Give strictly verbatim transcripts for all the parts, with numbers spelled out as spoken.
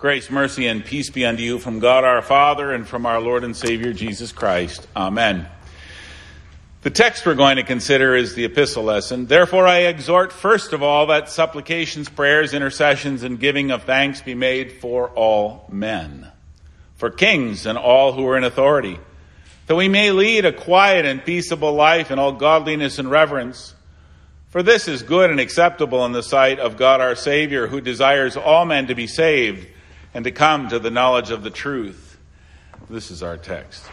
Grace, mercy, and peace be unto you from God our Father and from our Lord and Savior Jesus Christ. Amen. The text we're going to consider is the epistle lesson. Therefore I exhort first of all that supplications, prayers, intercessions, and giving of thanks be made for all men, for kings and all who are in authority, that we may lead a quiet and peaceable life in all godliness and reverence. For this is good and acceptable in the sight of God our Savior, who desires all men to be saved and to come to the knowledge of the truth. This is our text.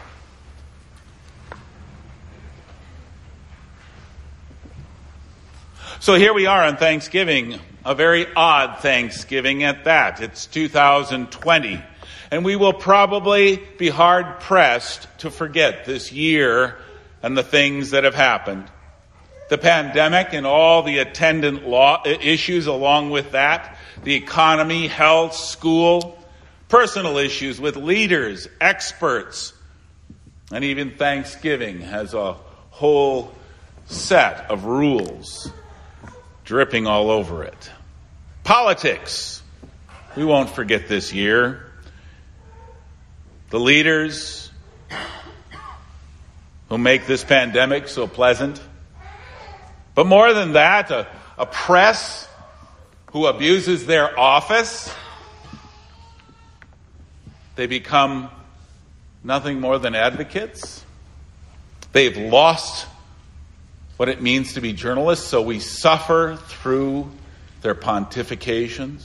So here we are on Thanksgiving, a very odd Thanksgiving at that. It's two thousand twenty, and we will probably be hard-pressed to forget this year and the things that have happened. The pandemic and all the attendant law issues along with that, the economy, health, school, personal issues with leaders, experts, and even Thanksgiving has a whole set of rules dripping all over it. Politics, we won't forget this year. The leaders who make this pandemic so pleasant. But more than that, a, a press who abuses their office. They become nothing more than advocates. They've lost what it means to be journalists, so we suffer through their pontifications.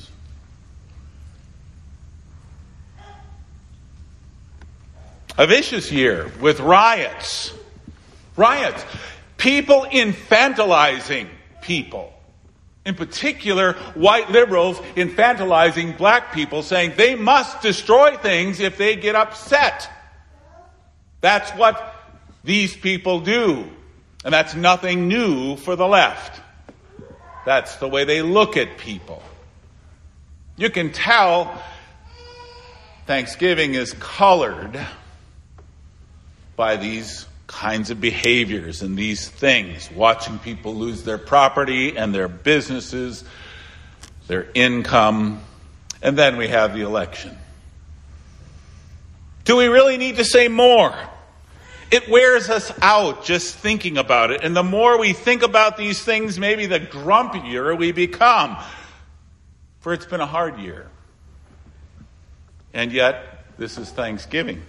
A vicious year with riots. Riots. People infantilizing people. In particular, white liberals infantilizing black people, saying they must destroy things if they get upset. That's what these people do. And that's nothing new for the left. That's the way they look at people. You can tell Thanksgiving is colored by these kinds of behaviors and these things, watching people lose their property and their businesses, their income, and then we have the election. Do we really need to say more? It wears us out just thinking about it, and the more we think about these things, maybe the grumpier we become. For it's been a hard year. And yet, this is Thanksgiving.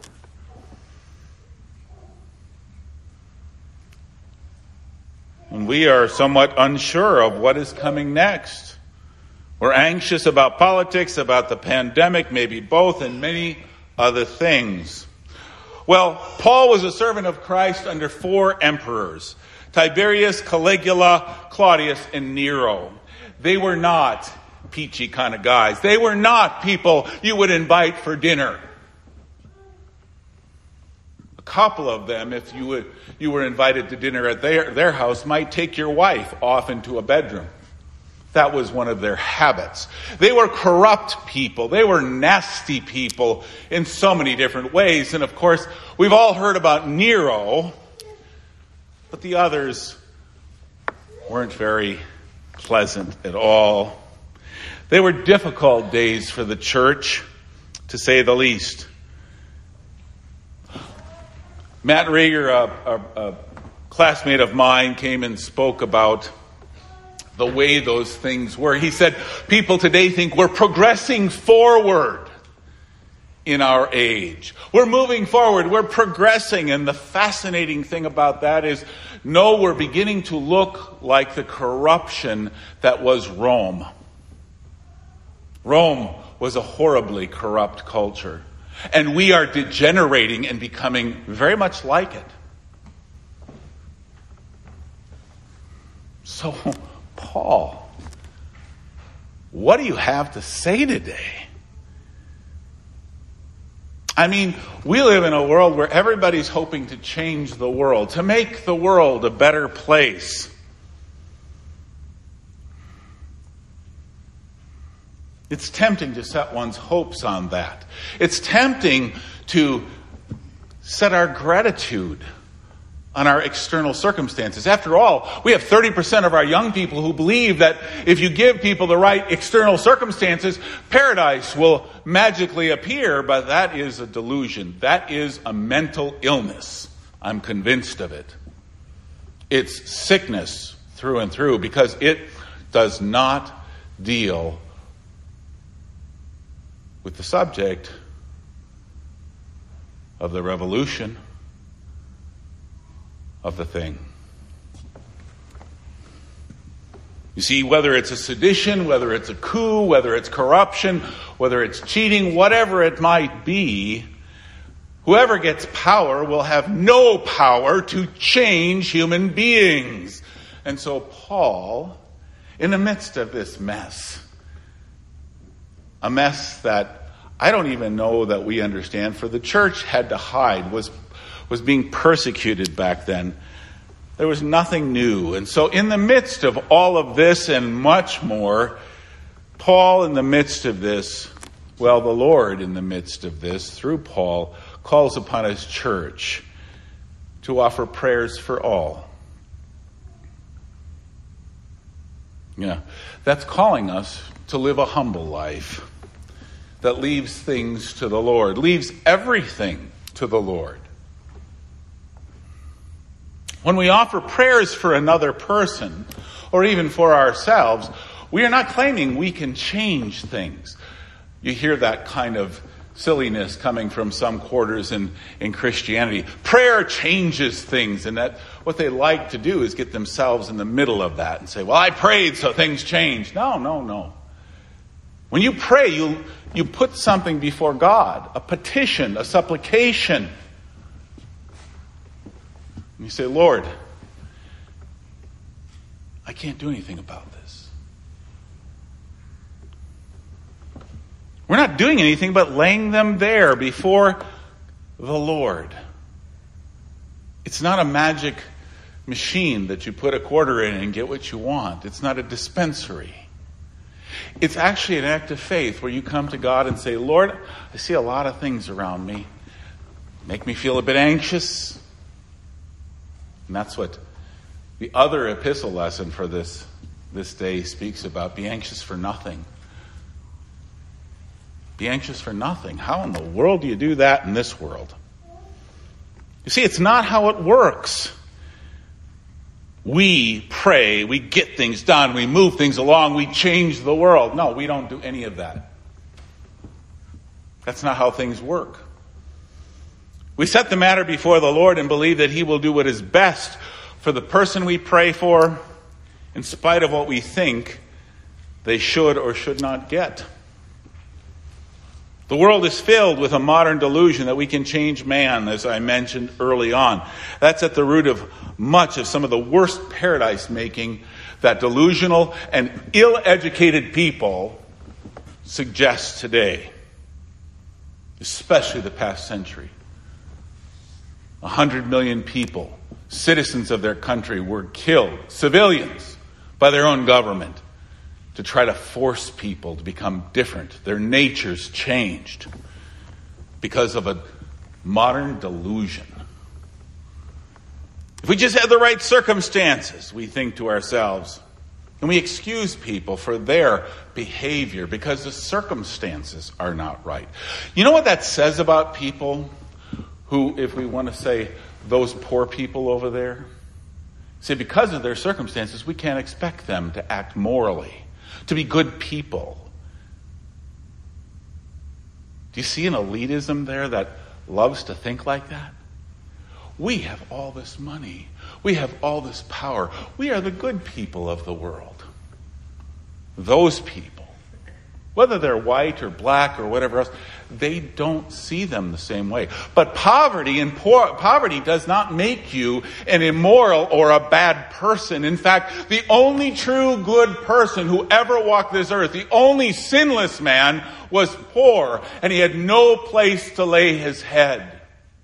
And we are somewhat unsure of what is coming next. We're anxious about politics, about the pandemic, maybe both, and many other things. Well, Paul was a servant of Christ under four emperors: Tiberius, Caligula, Claudius, and Nero. They were not peachy kind of guys. They were not people you would invite for dinner. A couple of them, if you would, you were invited to dinner at their, their house, might take your wife off into a bedroom. That was one of their habits. They were corrupt people. They were nasty people in so many different ways. And of course, we've all heard about Nero, but the others weren't very pleasant at all. They were difficult days for the church, to say the least. Matt Rager, a, a, a classmate of mine, came and spoke about the way those things were. He said, people today think we're progressing forward in our age. We're moving forward. We're progressing. And the fascinating thing about that is, no, we're beginning to look like the corruption that was Rome. Rome was a horribly corrupt culture. And we are degenerating and becoming very much like it. So, Paul, what do you have to say today? I mean, we live in a world where everybody's hoping to change the world, to make the world a better place. It's tempting to set one's hopes on that. It's tempting to set our gratitude on our external circumstances. After all, we have thirty percent of our young people who believe that if you give people the right external circumstances, paradise will magically appear, but that is a delusion. That is a mental illness. I'm convinced of it. It's sickness through and through, because it does not deal with the subject of the revolution of the thing. You see, whether it's a sedition, whether it's a coup, whether it's corruption, whether it's cheating, whatever it might be, whoever gets power will have no power to change human beings. And so Paul, in the midst of this mess, a mess that I don't even know that we understand, for the church had to hide, was was being persecuted back then. There was nothing new. And so in the midst of all of this and much more, Paul, in the midst of this, well, the Lord in the midst of this, through Paul, calls upon his church to offer prayers for all. Yeah, that's calling us to live a humble life that leaves things to the Lord, leaves everything to the Lord. When we offer prayers for another person, or even for ourselves, we are not claiming we can change things. You hear that kind of silliness coming from some quarters in, in Christianity. Prayer changes things, and that what they like to do is get themselves in the middle of that and say, well, I prayed, so things changed. No, no, no. When you pray, you, you put something before God, a petition, a supplication. And you say, Lord, I can't do anything about this. We're not doing anything but laying them there before the Lord. It's not a magic machine that you put a quarter in and get what you want. It's not a dispensary. It's actually an act of faith where you come to God and say, Lord, I see a lot of things around me. Make me feel a bit anxious. And that's what the other epistle lesson for this, this day speaks about. Be anxious for nothing. Be anxious for nothing. How in the world do you do that in this world? You see, it's not how it works. We pray, we get things done, we move things along, we change the world. No, we don't do any of that. That's not how things work. We set the matter before the Lord and believe that He will do what is best for the person we pray for, in spite of what we think they should or should not get. The world is filled with a modern delusion that we can change man, as I mentioned early on. That's at the root of much of some of the worst paradise making that delusional and ill-educated people suggest today, especially the past century. A hundred million people, citizens of their country, were killed, civilians, by their own government, to try to force people to become different. Their natures changed because of a modern delusion. If we just had the right circumstances, we think to ourselves, and we excuse people for their behavior because the circumstances are not right. You know what that says about people who, if we want to say, those poor people over there? See, because of their circumstances, we can't expect them to act morally, to be good people. Do you see an elitism there that loves to think like that? We have all this money. We have all this power. We are the good people of the world. Those people, whether they're white or black or whatever else, they don't see them the same way. But poverty and poor, poverty does not make you an immoral or a bad person. In fact, the only true good person who ever walked this earth, the only sinless man, was poor, and he had no place to lay his head.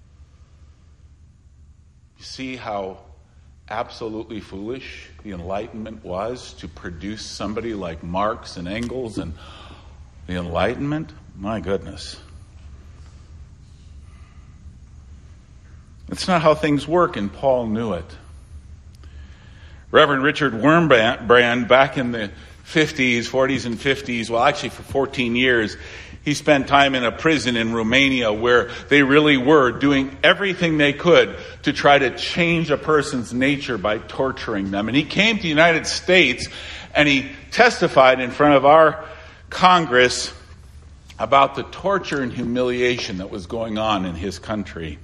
You see how absolutely foolish the Enlightenment was to produce somebody like Marx and Engels and the Enlightenment? My goodness. It's not how things work, and Paul knew it. Reverend Richard Wurmbrand, back in the fifties, forties and fifties, well, actually for fourteen years, he spent time in a prison in Romania where they really were doing everything they could to try to change a person's nature by torturing them. And he came to the United States and he testified in front of our Congress about the torture and humiliation that was going on in his country.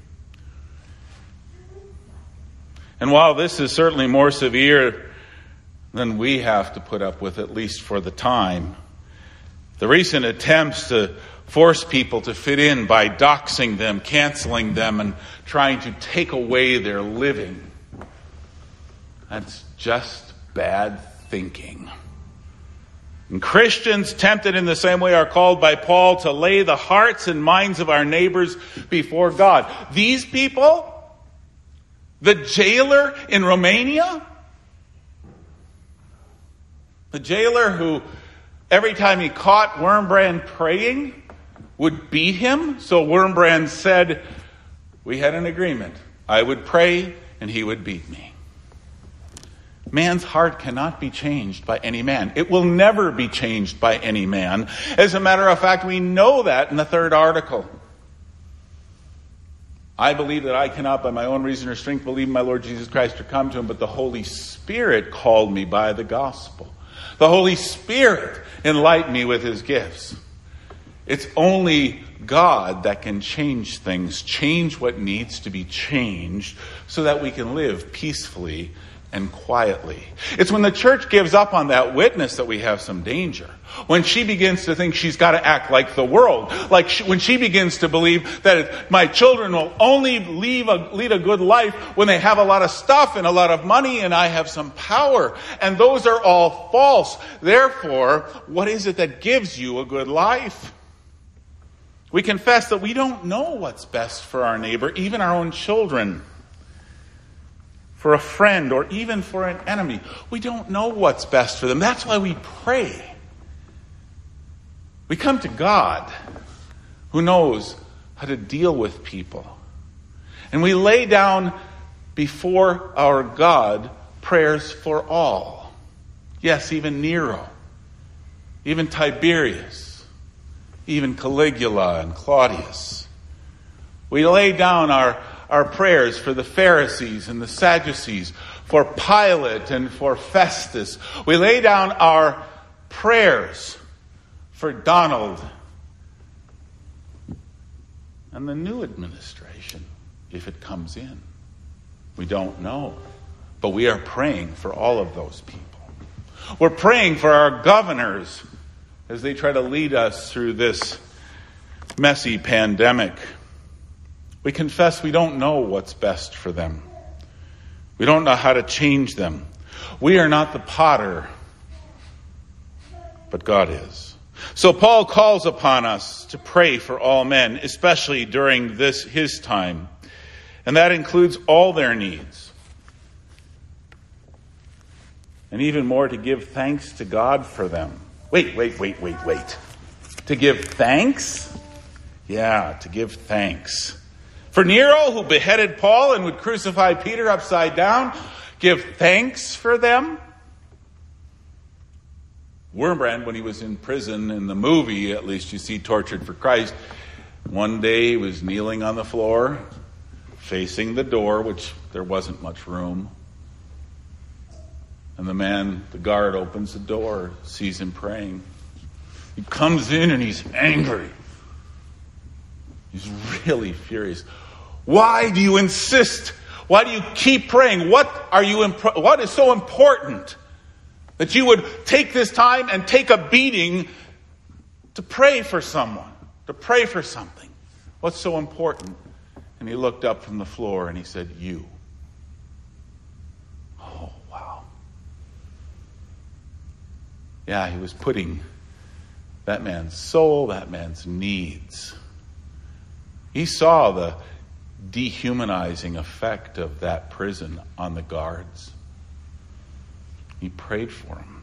And while this is certainly more severe than we have to put up with, at least for the time, the recent attempts to force people to fit in by doxing them, canceling them, and trying to take away their living, that's just bad thinking. And Christians tempted in the same way are called by Paul to lay the hearts and minds of our neighbors before God. These people, the jailer in Romania, the jailer who every time he caught Wurmbrand praying would beat him. So Wurmbrand said, we had an agreement. I would pray and he would beat me. Man's heart cannot be changed by any man. It will never be changed by any man. As a matter of fact, we know that in the third article. I believe that I cannot by my own reason or strength believe in my Lord Jesus Christ or come to him, but the Holy Spirit called me by the gospel. The Holy Spirit enlightened me with his gifts. It's only God that can change things, change what needs to be changed so that we can live peacefully and quietly. It's when the church gives up on that witness that we have some danger. When she begins to think she's got to act like the world. Like she, when she begins to believe that my children will only leave a, lead a good life when they have a lot of stuff and a lot of money and I have some power. And those are all false. Therefore, what is it that gives you a good life? We confess that we don't know what's best for our neighbor, even our own children. For a friend or even for an enemy. We don't know what's best for them. That's why we pray. We come to God who knows how to deal with people. And we lay down before our God prayers for all. Yes, even Nero, even Tiberius, even Caligula and Claudius. We lay down our Our prayers for the Pharisees and the Sadducees, for Pilate and for Festus. We lay down our prayers for Donald and the new administration, if it comes in. We don't know, but we are praying for all of those people. We're praying for our governors as they try to lead us through this messy pandemic. We confess we don't know what's best for them. We don't know how to change them. We are not the potter, but God is. So Paul calls upon us to pray for all men, especially during this his time. And that includes all their needs. And even more, to give thanks to God for them. Wait, wait, wait, wait, wait. To give thanks? Yeah, to give thanks. For Nero, who beheaded Paul and would crucify Peter upside down, give thanks for them. Wurmbrand, when he was in prison, in the movie, at least you see Tortured for Christ, one day he was kneeling on the floor, facing the door, which there wasn't much room. And the man, the guard, opens the door, sees him praying. He comes in and he's angry. He's really furious. Why do you insist? Why do you keep praying? What are you? Imp- what is so important that you would take this time and take a beating to pray for someone, to pray for something? What's so important? And he looked up from the floor and he said, "You." Oh, wow. Yeah, he was putting that man's soul, that man's needs. He saw the dehumanizing effect of that prison on the guards. He prayed for him.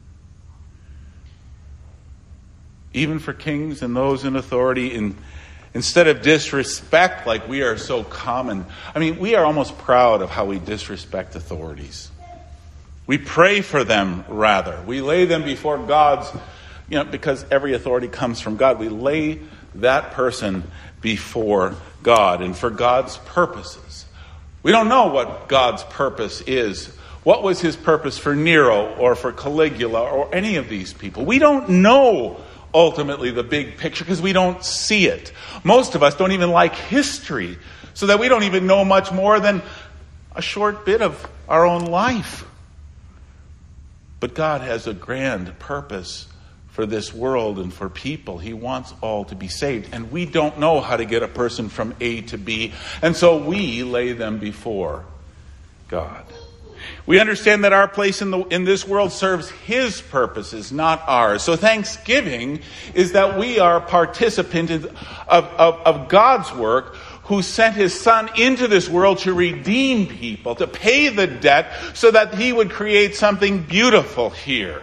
Even for kings and those in authority, in Instead of disrespect like we are so common. I mean, we are almost proud of how we disrespect authorities. We pray for them, rather. We lay them before God's, you know, because every authority comes from God. We lay that person before God and for God's purposes. We don't know what God's purpose is. What was his purpose for Nero or for Caligula or any of these people? We don't know ultimately the big picture because we don't see it. Most of us don't even like history, so that we don't even know much more than a short bit of our own life. But God has a grand purpose for this world and for people. He wants all to be saved. And we don't know how to get a person from A to B. And so we lay them before God. We understand that our place in the in this world serves his purposes, not ours. So thanksgiving is that we are participants of, of, of God's work, who sent his son into this world to redeem people, to pay the debt so that he would create something beautiful here.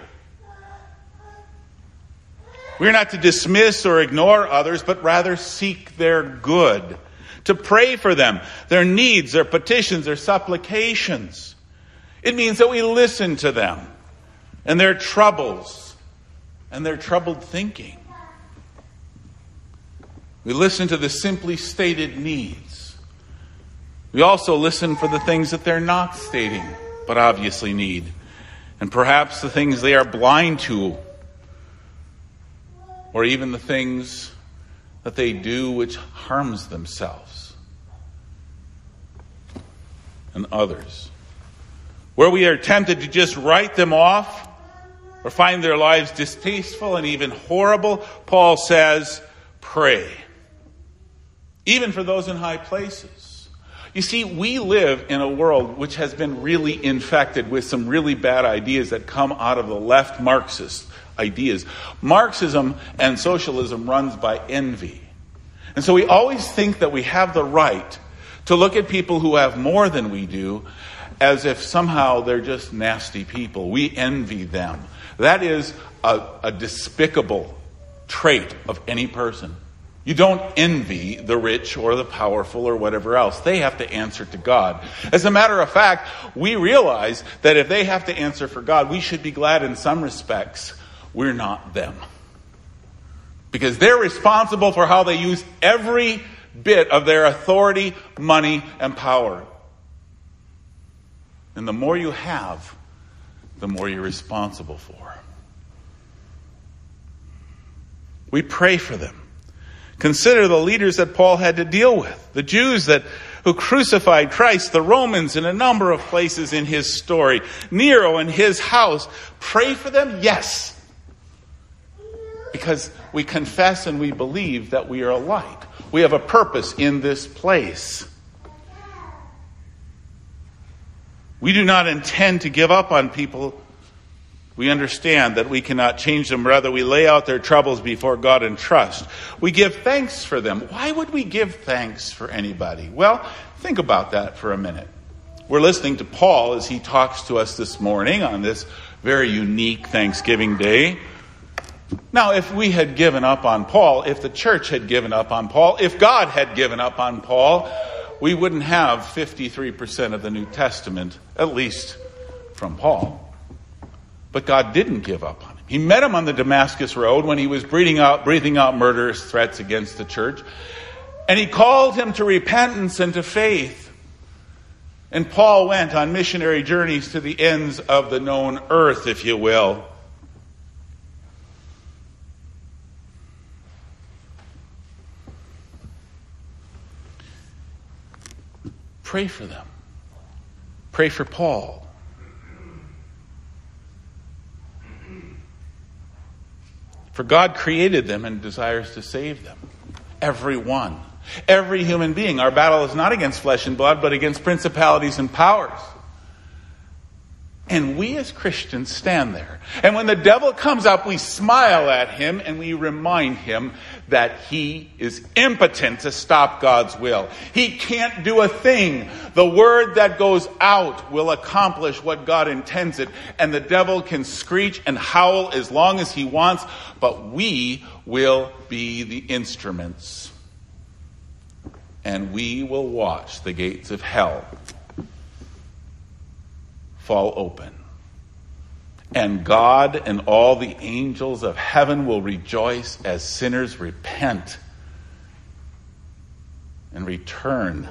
We're not to dismiss or ignore others, but rather seek their good, to pray for them, their needs, their petitions, their supplications. It means that we listen to them and their troubles and their troubled thinking. We listen to the simply stated needs. We also listen for the things that they're not stating, but obviously need. And perhaps the things they are blind to, or even the things that they do which harms themselves and others. Where we are tempted to just write them off or find their lives distasteful and even horrible, Paul says, pray. Even for those in high places. You see, we live in a world which has been really infected with some really bad ideas that come out of the left Marxist ideas. Marxism and socialism runs by envy. And so we always think that we have the right to look at people who have more than we do as if somehow they're just nasty people. We envy them. That is a, a despicable trait of any person. You don't envy the rich or the powerful or whatever else. They have to answer to God. As a matter of fact, we realize that if they have to answer for God, we should be glad in some respects we're not them. Because they're responsible for how they use every bit of their authority, money, and power. And the more you have, the more you're responsible for. We pray for them. Consider the leaders that Paul had to deal with. The Jews that who crucified Christ, the Romans in a number of places in his story, Nero in his house. Pray for them? Yes. Because we confess and we believe that we are alike. We have a purpose in this place. We do not intend to give up on people. We understand that we cannot change them. Rather, we lay out their troubles before God and trust. We give thanks for them. Why would we give thanks for anybody? Well, think about that for a minute. We're listening to Paul as he talks to us this morning on this very unique Thanksgiving Day. Now, if we had given up on Paul, if the church had given up on Paul, if God had given up on Paul, we wouldn't have fifty-three percent of the New Testament, at least from Paul. But God didn't give up on him. He met him on the Damascus Road when he was breathing out, breathing out murderous threats against the church. And he called him to repentance and to faith. And Paul went on missionary journeys to the ends of the known earth, if you will. Pray for them. Pray for Paul. For God created them and desires to save them. Every one. Every human being. Our battle is not against flesh and blood, but against principalities and powers. And we as Christians stand there. And when the devil comes up, we smile at him and we remind him that he is impotent to stop God's will. He can't do a thing. The word that goes out will accomplish what God intends it. And the devil can screech and howl as long as he wants, but we will be the instruments and we will watch the gates of hell fall open. And God and all the angels of heaven will rejoice as sinners repent and return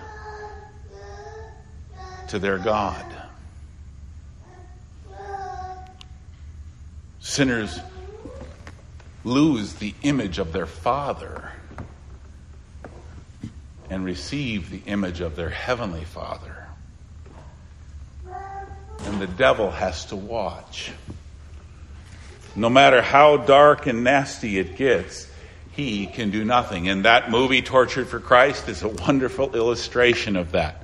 to their God. Sinners lose the image of their Father and receive the image of their Heavenly Father. And the devil has to watch. No matter how dark and nasty it gets, he can do nothing. And that movie, Tortured for Christ, is a wonderful illustration of that.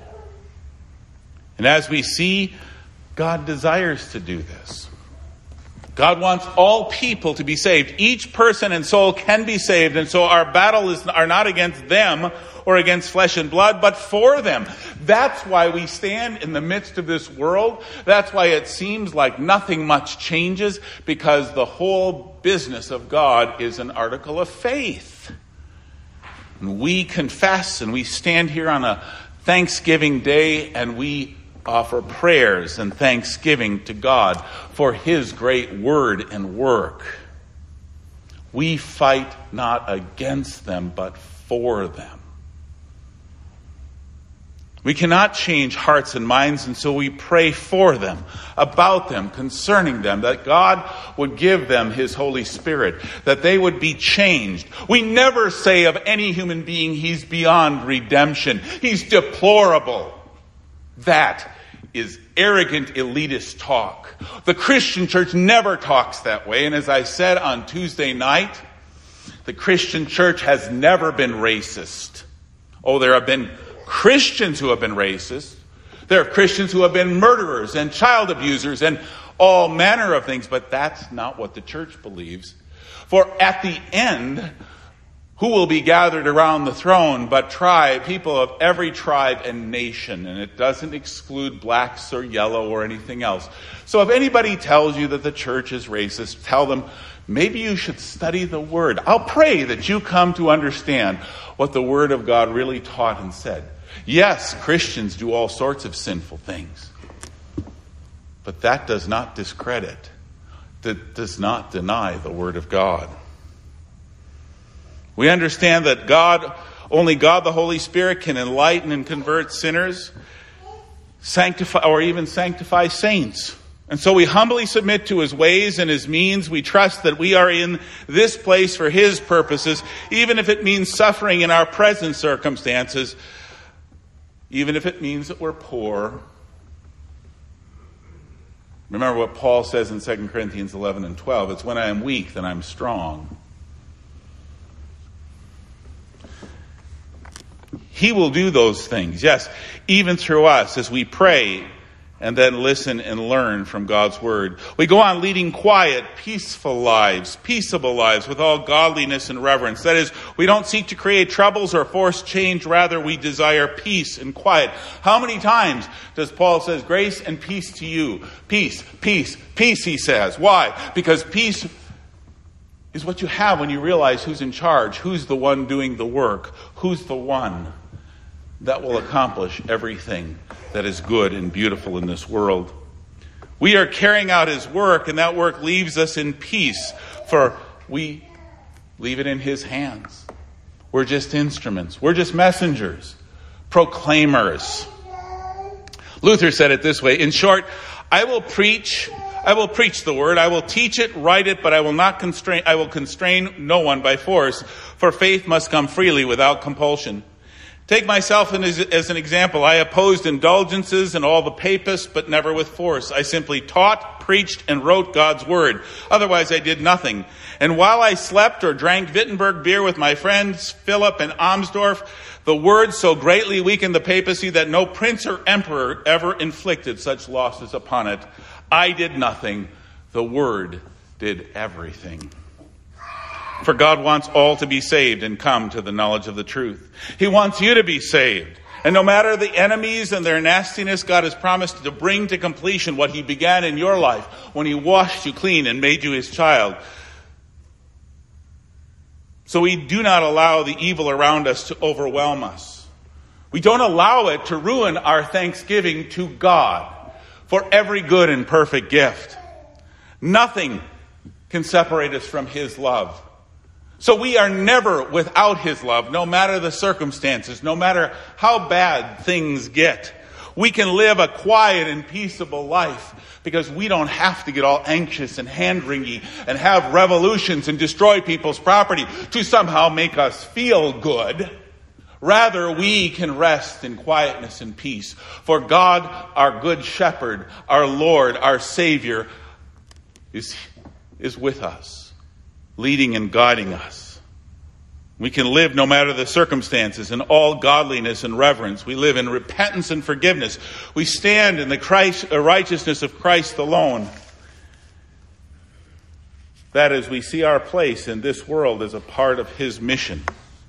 And as we see, God desires to do this. God wants all people to be saved. Each person and soul can be saved. And so our battle is are not against them or against flesh and blood, but for them. That's why we stand in the midst of this world. That's why it seems like nothing much changes, because the whole business of God is an article of faith. And we confess, and we stand here on a Thanksgiving Day, and we offer prayers and thanksgiving to God for His great word and work. We fight not against them, but for them. We cannot change hearts and minds, and so we pray for them, about them, concerning them, that God would give them His Holy Spirit, that they would be changed. We never say of any human being, he's beyond redemption, he's deplorable. That is arrogant, elitist talk. The Christian church never talks that way, and as I said on Tuesday night, the Christian church has never been racist. Oh, there have been Christians who have been racist. There are Christians who have been murderers and child abusers and all manner of things, but that's not what the church believes. For at the end, who will be gathered around the throne but tribe, people of every tribe and nation, and it doesn't exclude blacks or yellow or anything else. So if anybody tells you that the church is racist, tell them, maybe you should study the Word. I'll pray that you come to understand what the Word of God really taught and said. Yes, Christians do all sorts of sinful things. But that does not discredit, that does not deny the Word of God. We understand that God, only God the Holy Spirit can enlighten and convert sinners, sanctify, or even sanctify saints. And so we humbly submit to His ways and His means. We trust that we are in this place for His purposes, even if it means suffering in our present circumstances, even if it means that we're poor. Remember what Paul says in Second Corinthians eleven and twelve. It's when I am weak that I'm strong. He will do those things, yes, even through us as we pray and then listen and learn from God's Word. We go on leading quiet, peaceful lives, peaceable lives with all godliness and reverence. That is, we don't seek to create troubles or force change. Rather, we desire peace and quiet. How many times does Paul say, grace and peace to you? Peace, peace, peace, he says. Why? Because peace is what you have when you realize who's in charge, who's the one doing the work, who's the one that will accomplish everything that is good and beautiful in this world. We are carrying out His work, and that work leaves us in peace, for we leave it in His hands. We're just instruments. We're just messengers, proclaimers. Luther said it this way, in short, I will preach, I will preach the word, I will teach it, write it, but I will not constrain, I will constrain no one by force, for faith must come freely without compulsion. Take myself as an example. I opposed indulgences and all the papists, but never with force. I simply taught, preached, and wrote God's word. Otherwise, I did nothing. And while I slept or drank Wittenberg beer with my friends Philip and Amsdorf, the word so greatly weakened the papacy that no prince or emperor ever inflicted such losses upon it. I did nothing. The word did everything. For God wants all to be saved and come to the knowledge of the truth. He wants you to be saved. And no matter the enemies and their nastiness, God has promised to bring to completion what He began in your life when He washed you clean and made you His child. So we do not allow the evil around us to overwhelm us. We don't allow it to ruin our thanksgiving to God for every good and perfect gift. Nothing can separate us from his love. So we are never without his love, no matter the circumstances, no matter how bad things get. We can live a quiet and peaceable life because we don't have to get all anxious and hand-wringy and have revolutions and destroy people's property to somehow make us feel good. Rather, we can rest in quietness and peace. For God, our good shepherd, our Lord, our Savior, is, is with us, leading and guiding us. We can live no matter the circumstances in all godliness and reverence. We live in repentance and forgiveness. We stand in the Christ, uh, righteousness of Christ alone. That is, we see our place in this world as a part of his mission.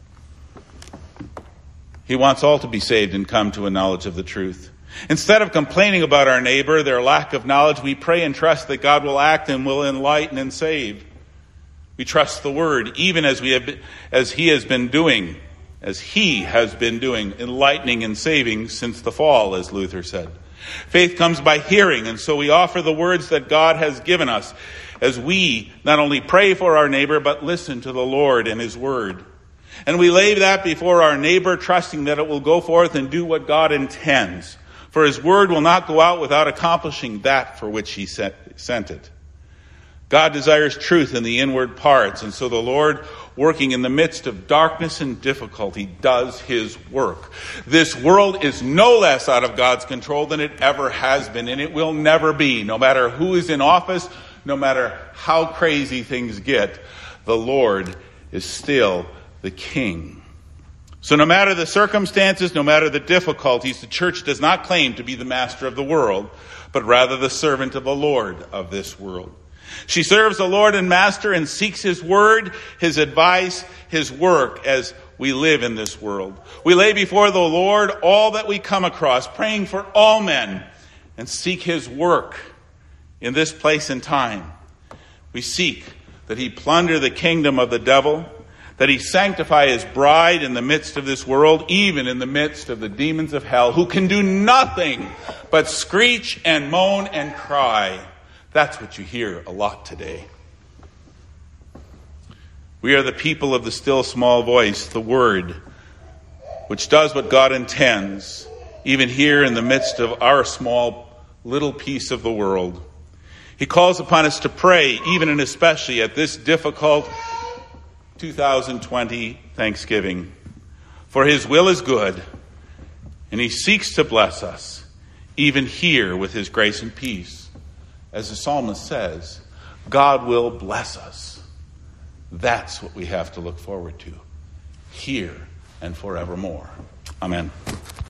He wants all to be saved and come to a knowledge of the truth. Instead of complaining about our neighbor, their lack of knowledge, we pray and trust that God will act and will enlighten and save. We trust the word, even as we have, been, as he has been doing, as he has been doing, enlightening and saving since the fall, as Luther said. Faith comes by hearing, and so we offer the words that God has given us as we not only pray for our neighbor, but listen to the Lord and his word. And we lay that before our neighbor, trusting that it will go forth and do what God intends. For his word will not go out without accomplishing that for which he sent it. God desires truth in the inward parts, and so the Lord, working in the midst of darkness and difficulty, does his work. This world is no less out of God's control than it ever has been, and it will never be. No matter who is in office, no matter how crazy things get, the Lord is still the King. So no matter the circumstances, no matter the difficulties, the church does not claim to be the master of the world, but rather the servant of the Lord of this world. She serves the Lord and Master and seeks his word, his advice, his work as we live in this world. We lay before the Lord all that we come across, praying for all men, and seek his work in this place and time. We seek that he plunder the kingdom of the devil, that he sanctify his bride in the midst of this world, even in the midst of the demons of hell, who can do nothing but screech and moan and cry. That's what you hear a lot today. We are the people of the still small voice, the word, which does what God intends, even here in the midst of our small little piece of the world. He calls upon us to pray, even and especially at this difficult two thousand twenty Thanksgiving. For his will is good, and he seeks to bless us, even here with his grace and peace. As the psalmist says, God will bless us. That's what we have to look forward to, here and forevermore. Amen.